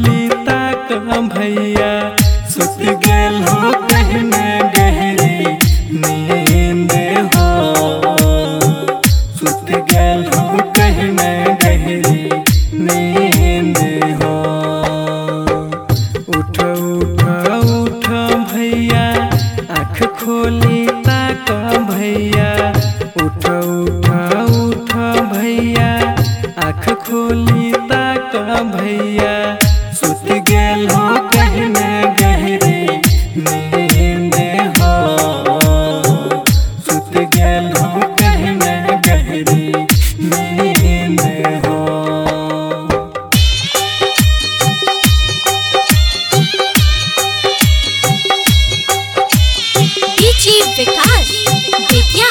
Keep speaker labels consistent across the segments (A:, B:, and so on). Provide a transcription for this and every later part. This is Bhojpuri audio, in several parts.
A: खोली ताक भैया सुत गेल हो कहने गहरी नींद हो। सुत गेल हो कहने गहरी नींद हो। उठ उठ उठ भैया आँख खोली ताक भैया। उठ उठ उठ भैया आँख खोली ताक भैया सुत गेल हो कहने गहरी नींद हो। सुत गेल हो कहने गहरी नींद हो।
B: डीजे विकास बेतिया।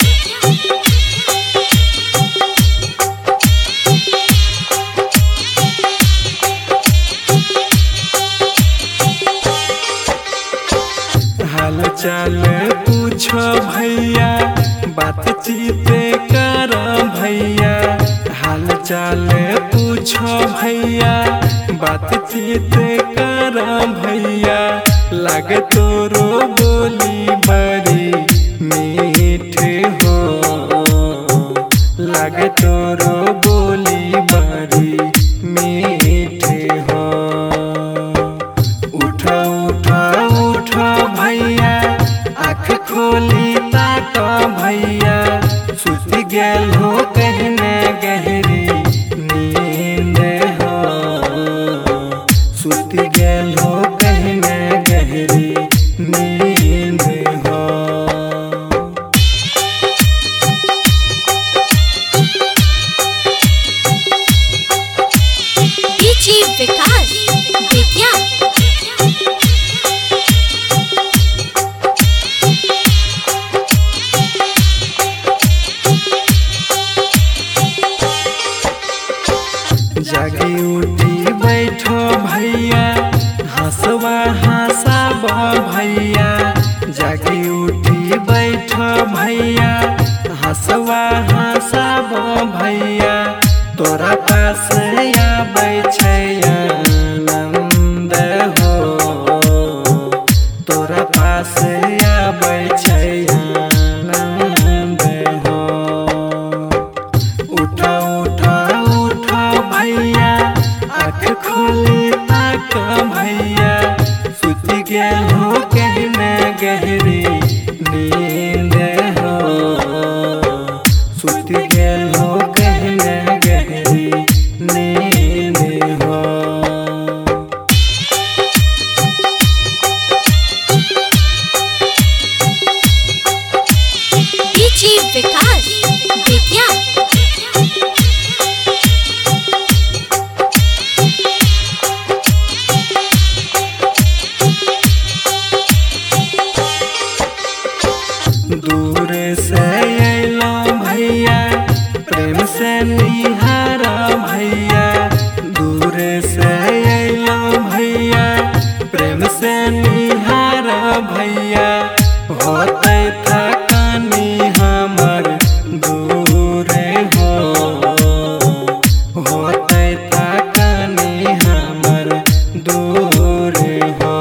A: हाल चाल पूछो भैया बातचीत कर भैया। हाल चाल पूछो भैया बातचीत कर भैया। लागे तोरो बोली बड़ी मीठ हो। लागे तोरो बोली बड़ी मीठ हो। उठ उठ उठ भैया आँख खोली ताक भैया सुत गेल हो कहने गहरी नींद हो। सुत गेल हो कहने गहरी नींद हो।
B: डीजे विकास बेतिया।
A: जागी उठी बैठो भैया हंसवा हंसाब भैया। जागी उठी बैठो भैया हंसवा हंसाब भैया। तोरा पास आबै छै आनंद हो। तोरा पास आबै छै आनंद हो। उठ उठ उठ भैया आँख खोली ताक भैया सुत गेल हो कहने गहरी नींद हो। सुत गेल हो कहने गहरी नींद हो।
B: डीजे विकास बेतिया।
A: दूर से अलो भैया प्रेम से निहार भैया। दूर से अलो भैया प्रेम से निहार भैया। होते थकानी हमर दूर हो। होते थकानी हमर दूर हो।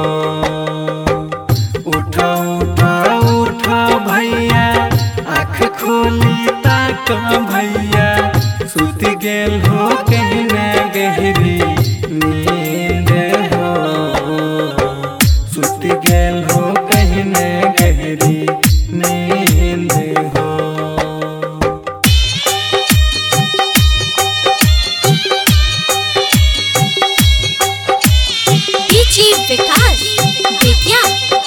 A: उठ उठ उठ भैया आँख खोली ताक भैया सुत गेल हो कहने गहरी नींद हो। सुत गेल हो कहने गहरी नींद हो।
B: डीजे विकास बेतिया।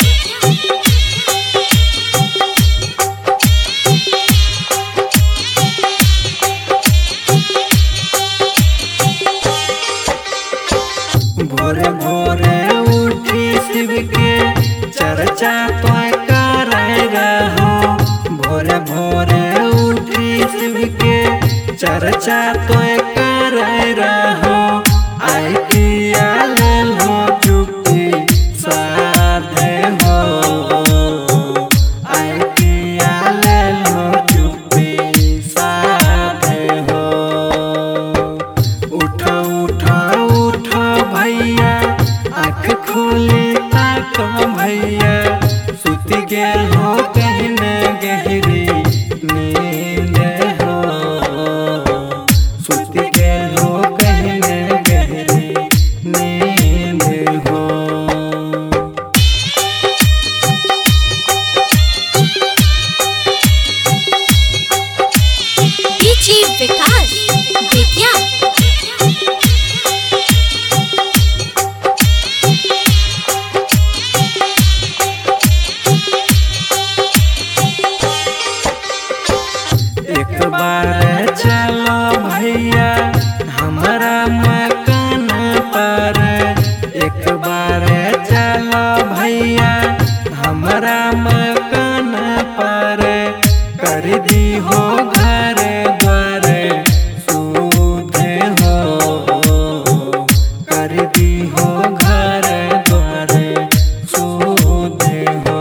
A: भोरे भोरे उठी शिव के चर्चा तो कर रहो। भोरे भोरे उठी शिव के चर्चा तो कर रहो। आई किया ले लो चुप्पी साधे हो। आई किया ले लो चुप्पी साधे हो। उठ उठ उठ भैया एक बार चलो भैया हमरा मकान पर कर दी हो घर द्वार शुद्ध हो, कर दी हो घर द्वार शुद्ध हो।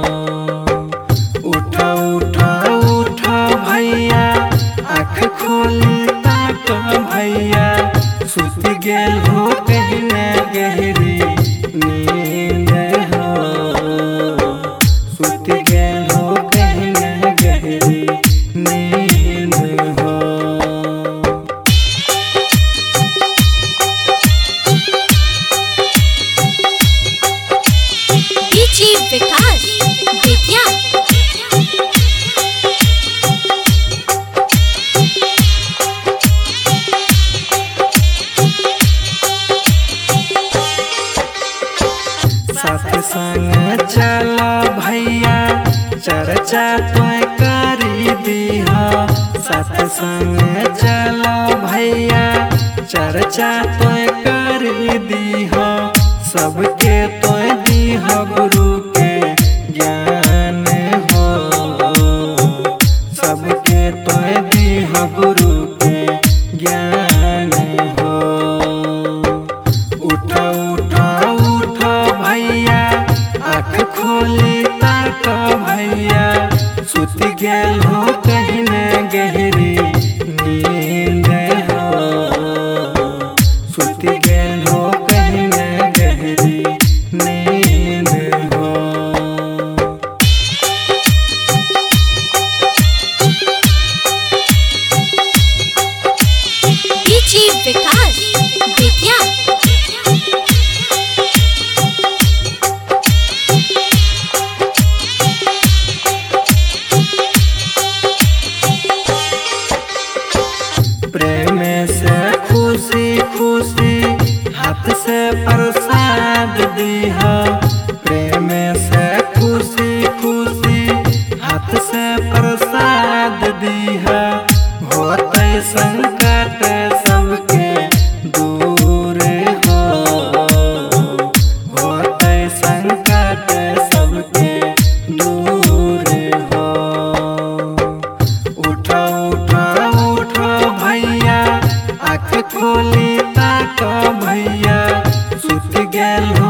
A: उठो उठो उठो भैया आँख खोली ताक भैया सुत गेल हो कहीं न गहरी नींद हो, सुत गेल हो कहीं न गहरी नींद हो।
B: डीजे विकास बेतिया।
A: साथ संग चलो भैया चर्चा तोय करी दीहा, साथ संग चलो भैया चर्चा तोय करी दीहा। सबके तोय दीहा गुरु के ज्ञान हो, सबके तोय दीहा गुरु के ज्ञान हो। उठो उठो उठो भैया आँख खोली ताक भैया सुत गेल हो कहीं न गहरी नींद हो, सुत गेल हो कहीं न गहरी नींद हो।
B: डीजे विकास बेतिया।
A: प्रेम से खुशी खुशी हाथ से प्रसाद दीहा, प्रेम से खुशी खुशी हाथ से प्रसाद दीहा। होतै संकट सबके दूर हो, होतै संकट सबके दूर हो। उठो उठो उठो भैया आँख खोली ताक भैया सुत गेल हो